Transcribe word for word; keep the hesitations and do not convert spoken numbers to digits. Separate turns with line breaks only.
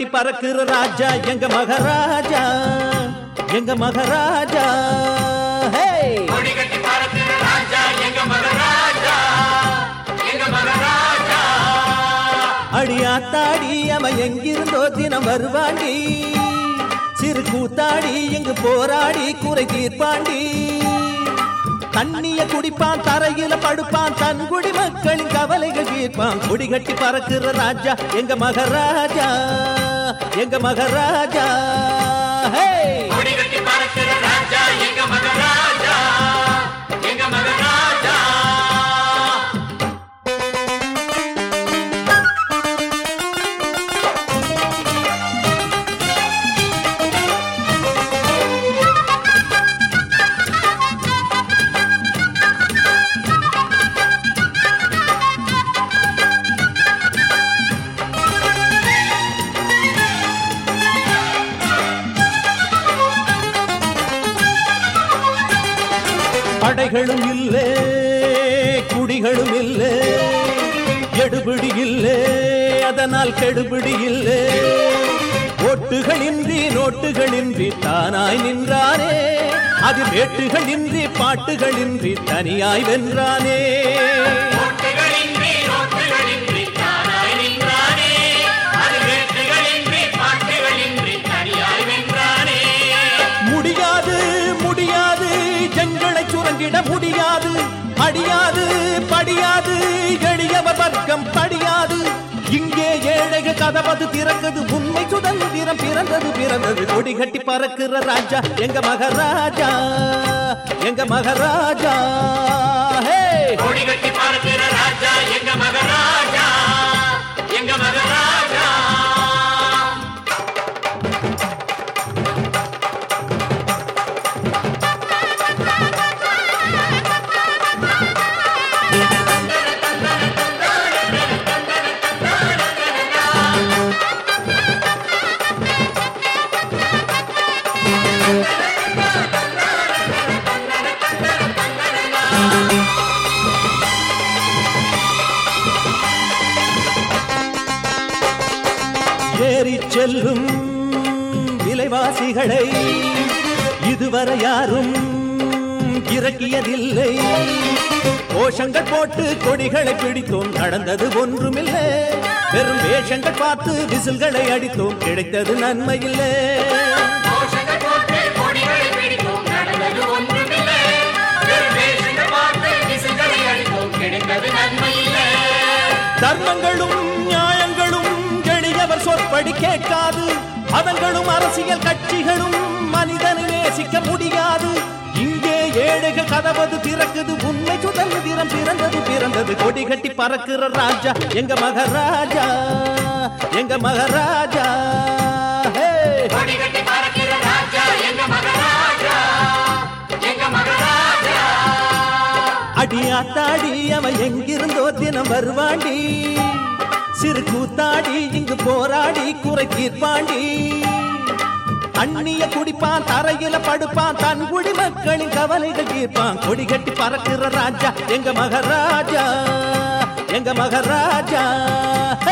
பறக்குற ராஜா எங்க மகாராஜா எங்க மகாராஜா
கொடி கட்டி பறக்குற ராஜா எங்க மகாராஜா எங்க மகாராஜா
அடியாத்தாடி அவன் எங்கிருந்தோ தினம் வருவாண்டி சிறு கூத்தாடி எங்கு போராடி குறை தீர்ப்பாண்டி தண்ணிய குடிப்பான் தரையில படுப்பான் தன் குடி மக்களின் கவலைகள் தீர்ப்பான் கொடி கட்டி பறக்குற ராஜா எங்க மகாராஜா எங்க மகாராஜா
கொடி கட்டி பறக்குற ராஜா எங்க மகாராஜா எங்க மகாராஜா
படைகளும் இல்லே குடிகளும் இல்லே எடுபிடி இல்லே அதனால் கெடுபிடி இல்லே ஓட்டுகளின்றி நோட்டுகளின்றி தானாய் நின்றானே அது வேட்டுகளின்றி பாட்டுகளின்றி தனியாய் வென்றானே முடியாது முடியாது ஜங்களை சுரங்கிட முடியாது அடியாது படியாது எளியவர் வர்க்கம் படியாது இங்கே ஏழைக கதவது திறக்குது உண்மை சுதந்திரம் பிறந்தது பிறந்தது கொடி கட்டி பறக்குற ராஜா எங்க மகாராஜா எங்க மகாராஜா
கொடி கட்டி பறக்குற ராஜா எங்க மகாராஜா எங்க மகாராஜா
ஏறி செல்லும் விலைவாசிகளை இதுவரை யாரும் இறக்கியதில்லை கோஷங்கள் போட்டு கொடிகளை பிடித்தோம் நடந்தது ஒன்றுமில்லை பெரும் வேஷங்கள் பார்த்து விசில்களை அடித்தோம் கிடைத்தது நன்மையில்லை தர்மங்களும் நியாயங்களும் எளியவர் சொற்படி கேட்காது அவங்களும் அரசியல் கட்சிகளும் மனிதனை நேசிக்க முடியாது இங்கே ஏழைகள் கதவது திறக்குது உண்மை சுதந்திரம் பிறந்தது பிறந்தது கொடி கட்டி பறக்குற ராஜா எங்க மகாராஜா எங்க மகாராஜா
கொடி கட்டி பறக்குற ராஜா எங்க மகாராஜா எங்க மகாராஜா
அடியாத்தாடி அவன் எங்கிருந்தோ தினம் வருவாண்டி சிறு கூத்தாடி இங்கு போராடி குறை தீர்ப்பாண்டி தண்ணிய குடிப்பான் தரையில படுப்பான் தன் குடி மக்களின் கவலைகள் தீர்ப்பான் கொடி கட்டி பறக்குற ராஜா எங்க மகாராஜா எங்க மகாராஜா